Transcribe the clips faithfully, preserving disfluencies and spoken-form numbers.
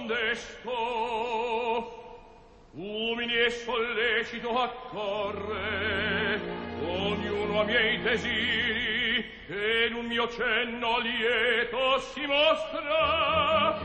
donde sto, umili e sollecito accorre, ognuno a miei desiri, e in un mio cenno lieto si mostra.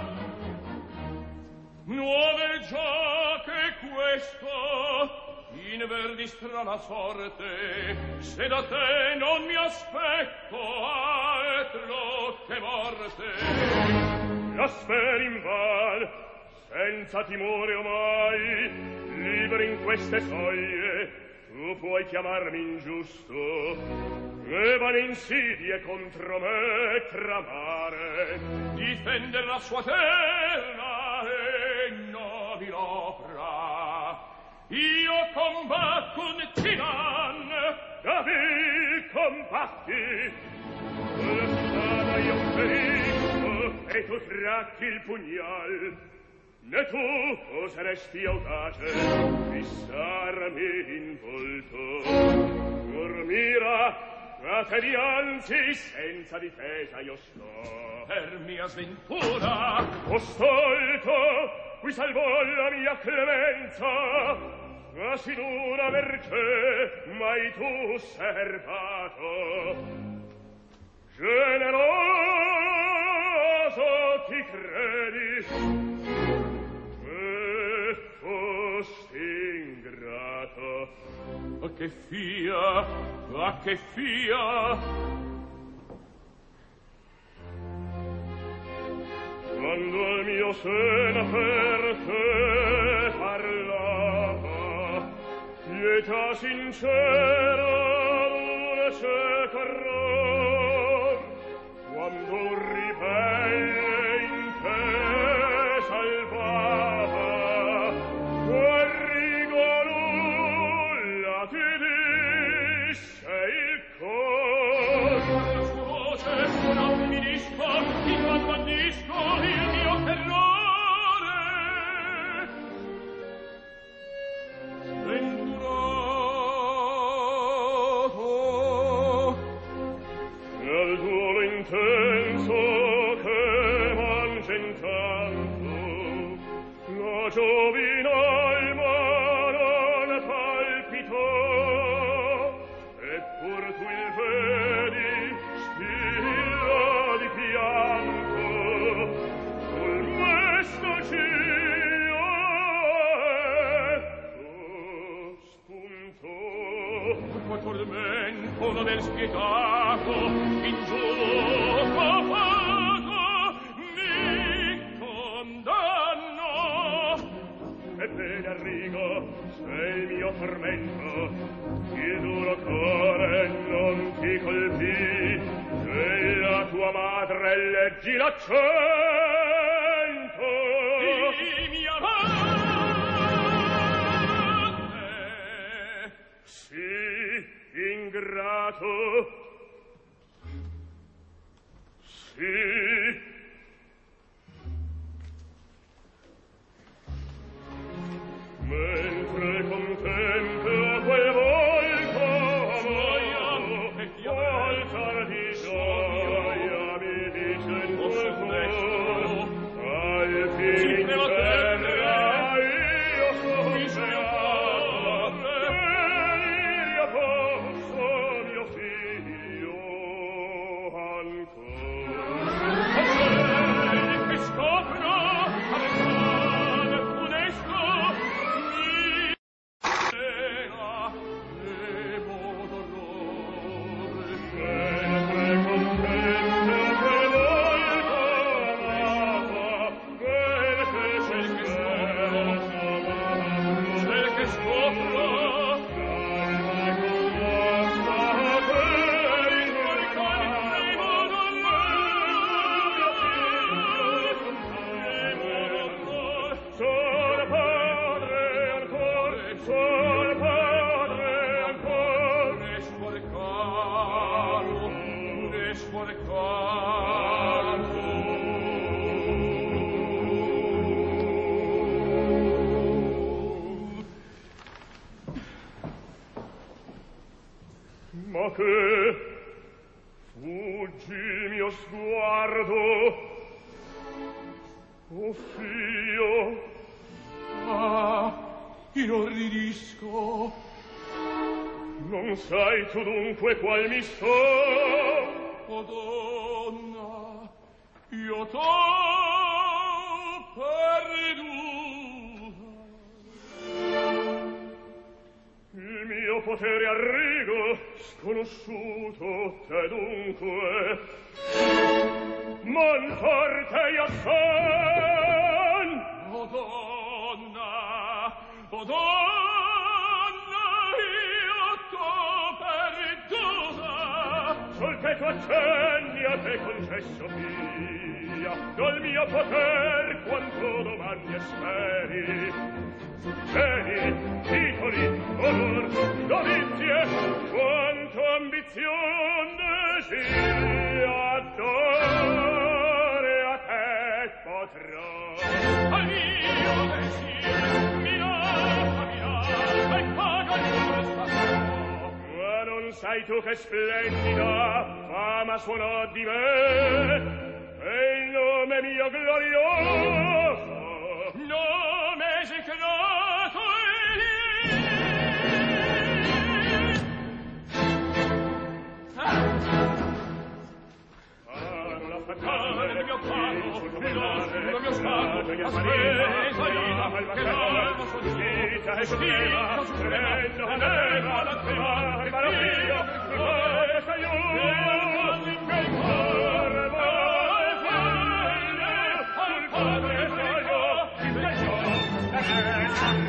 Nuove già che questo, in verdi strana sorte, se da te non mi aspetto altro che morte. La sfera invan, senza timore omai, libero in queste soglie, tu puoi chiamarmi ingiusto, e vane insidie contro me tramare, difender la sua terra e nobile opera. Io combatto un tiranno, da vil combatti, la spada io ferisco, e tu tratti il pugnal. Ne tu oseresti audace fissarmi in volto. Dormira, a te dianzi, senza difesa io sto. Per mia sventura, o stolto, qui salvò la mia clemenza. Ma si dura mercé, mai tu servato. Generoso ti credi, e fosti ingrato. A che fia, a che fia. Quando al mio seno per te parlava, pietà sincera d'una cieca error, quando un ribelle in te salvava, quel rigorulla ti disse il cor. La sua voce non mi disco, in quanto addisco il mio terrore. Sventurato nel duolo intenso che mangia intanto, la giovine alma non palpitò, eppur tu il vedi stilla di pianto sul mesto ciglio, ecco spuntò. Quel tormento non è spietato, ingiusto fato, mi condanno. Ebbene Arrigo, se il mio tormento il duro cuore non ti colpì, e la tua madre leggi l'accento di mia madre. Sì, ingrato, sì. Mentre contempla quel volto amato, voltar di gioia mi dice il tuo cor, al fin in terra io sono creato, e io posso mio figlio ancora. A che scopro, a pensare funesto, ma che fuggi il mio sguardo, Oh figlio, ah, inorridisco. Non sai tu dunque qual mi sto? O donna, io t'ho perduta. Il mio potere a rigo, sconosciuto te dunque, man forte io son. O donna, o donna, io t'ho perduta. Sol che tu accenni a te concesso fia, dal mio poter quanto domandi e speri. Beni, titoli, onor, dovizie, quanto ambizion desia, d'ore a te potrò. Al mio desir, mi lascia, mi lascia, e paga il mio stato. Ma non sai tu che splendida fama suonò di me, e il nome mio glorioso, nome esecrato è lì. ah, non affacciare il mio palo, il mio mio stato, che aspetta, io, che l'alma Vita e soggiunta, suprema, tremendo a neva, la prima, prima la figlio, e sei io, che il cuore voglio, al padre voglio, il figlio,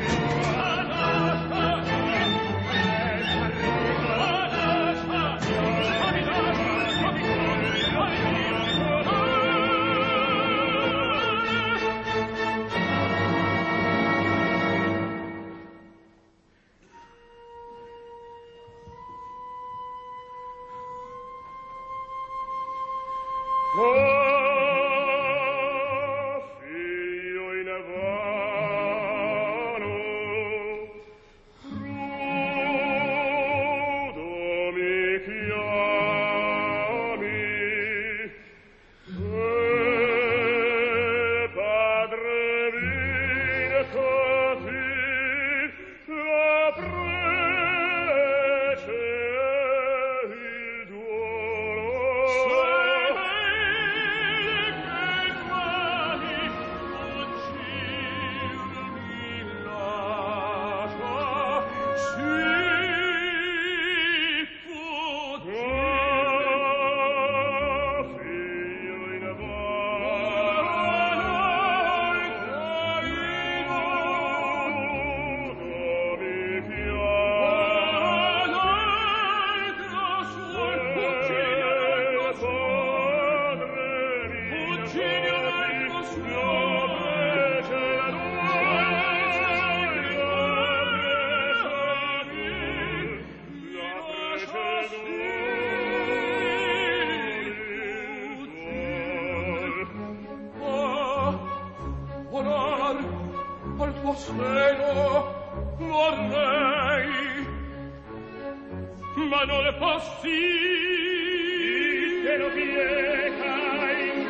seno vorrei, ma non è possibile che lo pieca in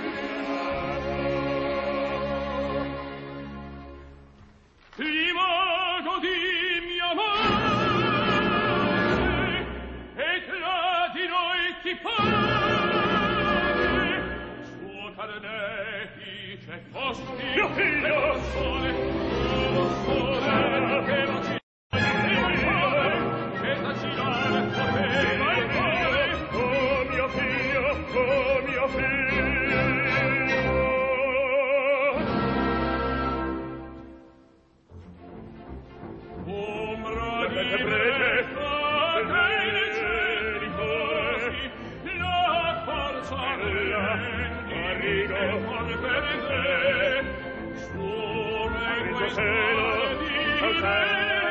gli mago di mia madre e tra di noi chi pare suo carnefice costi mio figlio sole lo sole che non ci che tacirare poteva il cuore oh mio figlio oh mio figlio ombra di prete frate in cieli così la forza prendi arrigo e forte per te sole il tuo questo seno di al me